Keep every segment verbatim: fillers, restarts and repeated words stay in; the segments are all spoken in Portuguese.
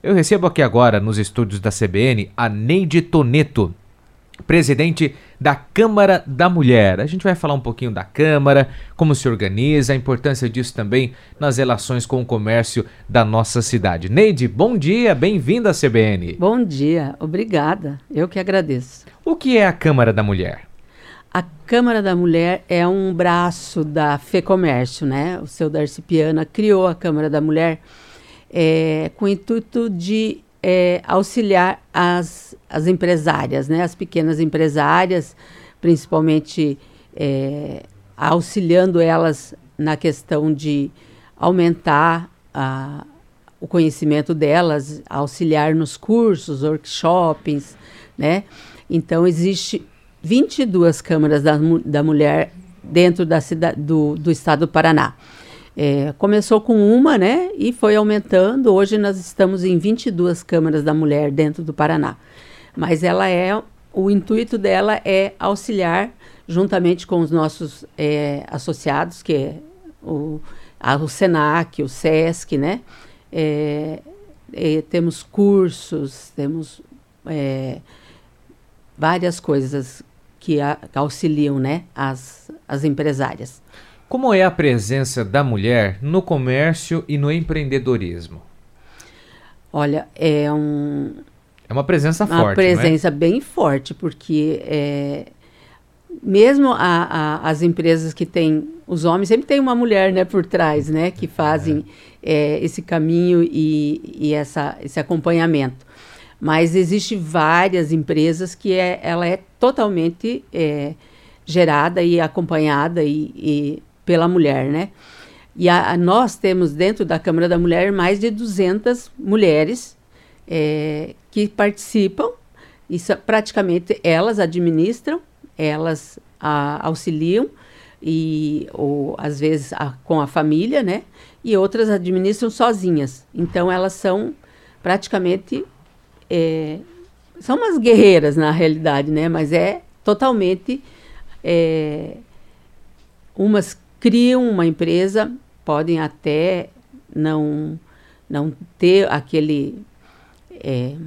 Eu recebo aqui agora, nos estúdios da C B N, a Neide Toneto, presidente da Câmara da Mulher. A gente vai falar um pouquinho da Câmara, como se organiza, a importância disso também nas relações com o comércio da nossa cidade. Neide, bom dia, bem-vinda à C B N. Bom dia, obrigada, eu que agradeço. O que é a Câmara da Mulher? A Câmara da Mulher é um braço da FEComércio, né? O seu Darcy Piana criou a Câmara da Mulher é, com o intuito de é, auxiliar as, as empresárias, né? As pequenas empresárias, principalmente é, auxiliando elas na questão de aumentar a, o conhecimento delas, auxiliar nos cursos, workshops, né? Então, existe vinte e duas câmaras da, da mulher dentro da cidade, do, do estado do Paraná. É, começou com uma, né, e foi aumentando. Hoje nós estamos em vinte e duas câmaras da mulher dentro do Paraná. Mas ela é, o intuito dela é auxiliar, juntamente com os nossos é, associados, que é o, a, o SENAC, o SESC, né, é, é, temos cursos, temos é, várias coisas que, a, que auxiliam, né, as, as empresárias. Como é a presença da mulher no comércio e no empreendedorismo? Olha, é um... É uma presença uma forte, Uma presença não é? bem forte, porque é, mesmo a, a, as empresas que têm os homens, sempre tem uma mulher, né, por trás, né, que fazem é. É, esse caminho e, e essa, esse acompanhamento. Mas existe várias empresas que é, ela é totalmente é, gerada e acompanhada e, e pela mulher, né? E a, a, nós temos dentro da Câmara da Mulher mais de duzentas mulheres é, que participam. Isso, praticamente elas administram, elas a, auxiliam e ou às vezes a, com a família, né? E outras administram sozinhas. Então elas são praticamente É, são umas guerreiras na realidade, né? Mas é totalmente é, umas criam uma empresa, podem até não não ter aquele é,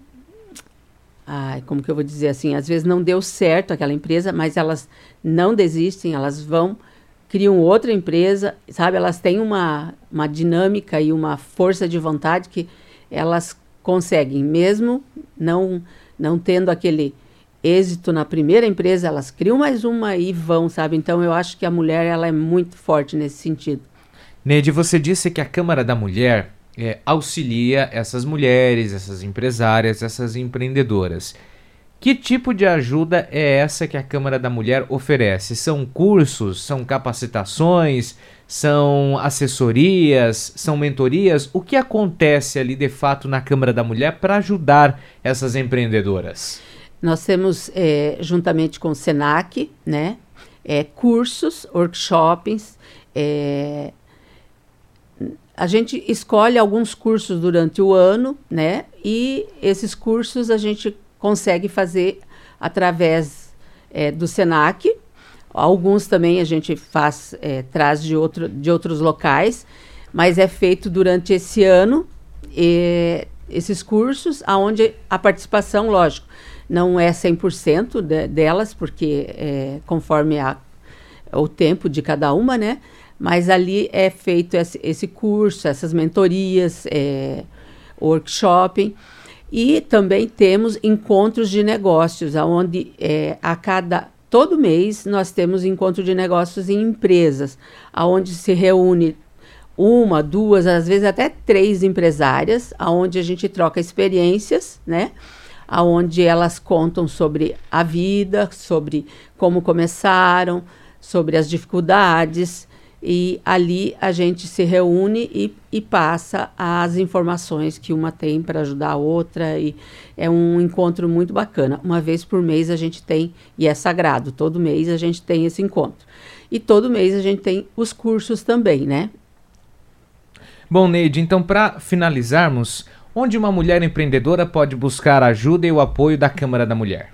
ai, como que eu vou dizer assim, às vezes não deu certo aquela empresa, mas elas não desistem, elas vão, criam outra empresa, sabe? Elas têm uma, uma dinâmica e uma força de vontade que elas conseguem, mesmo não, não tendo aquele êxito na primeira empresa, elas criam mais uma e vão, sabe? Então, eu acho que a mulher, ela é muito forte nesse sentido. Neide, você disse que a Câmara da Mulher é, auxilia essas mulheres, essas empresárias, essas empreendedoras. Que tipo de ajuda é essa que a Câmara da Mulher oferece? São cursos, são capacitações, são assessorias, são mentorias? O que acontece ali de fato na Câmara da Mulher para ajudar essas empreendedoras? Nós temos, é, juntamente com o SENAC, né, é, cursos, workshops. É, a gente escolhe alguns cursos durante o ano, né, e esses cursos a gente consegue fazer através é, do SENAC. Alguns também a gente faz, é, traz de, outro, de outros locais, mas é feito durante esse ano, e, esses cursos, onde a participação, lógico, não é cem por cento de, delas, porque é, conforme a, o tempo de cada uma, né? Mas ali é feito esse, esse curso, essas mentorias, é, workshop. E também temos encontros de negócios, onde é, a cada, todo mês nós temos encontro de negócios em empresas, onde se reúne uma, duas, às vezes até três empresárias, onde a gente troca experiências, né? Onde elas contam sobre a vida, sobre como começaram, sobre as dificuldades. E ali a gente se reúne e, e passa as informações que uma tem para ajudar a outra, e é um encontro muito bacana. Uma vez por mês a gente tem, e é sagrado, todo mês a gente tem esse encontro. E todo mês a gente tem os cursos também, né? Bom, Neide, então para finalizarmos, onde uma mulher empreendedora pode buscar a ajuda e o apoio da Câmara da Mulher?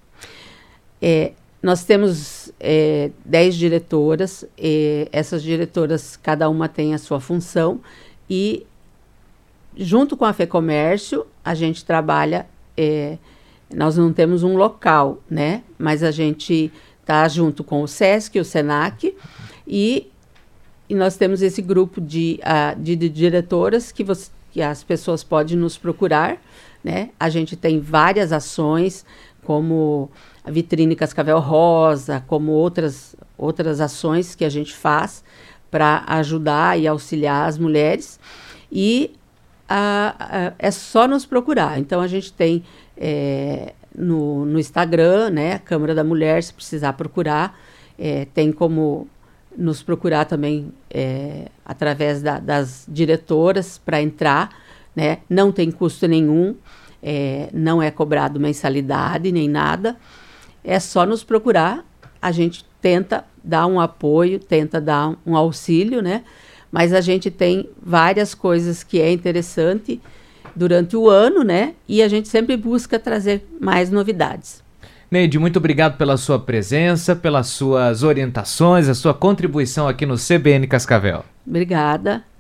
É... Nós temos é, dez diretoras, e essas diretoras, cada uma tem a sua função, e junto com a FEComércio, a gente trabalha, é, nós não temos um local, né? Mas a gente está junto com o SESC, o SENAC, e, e nós temos esse grupo de, uh, de, de diretoras que, você, que as pessoas podem nos procurar, né? A gente tem várias ações, como a Vitrine Cascavel Rosa, como outras, outras ações que a gente faz para ajudar e auxiliar as mulheres. E a, a, é só nos procurar. Então, a gente tem é, no, no Instagram, né, a Câmara da Mulher, se precisar procurar. É, tem como nos procurar também é, através da, das diretoras para entrar, né? Não tem custo nenhum, é, não é cobrado mensalidade nem nada. É só nos procurar. A gente tenta dar um apoio, tenta dar um auxílio, né? Mas a gente tem várias coisas que é interessante durante o ano, né? E a gente sempre busca trazer mais novidades. Neide, muito obrigado pela sua presença, pelas suas orientações, a sua contribuição aqui no C B N Cascavel. Obrigada.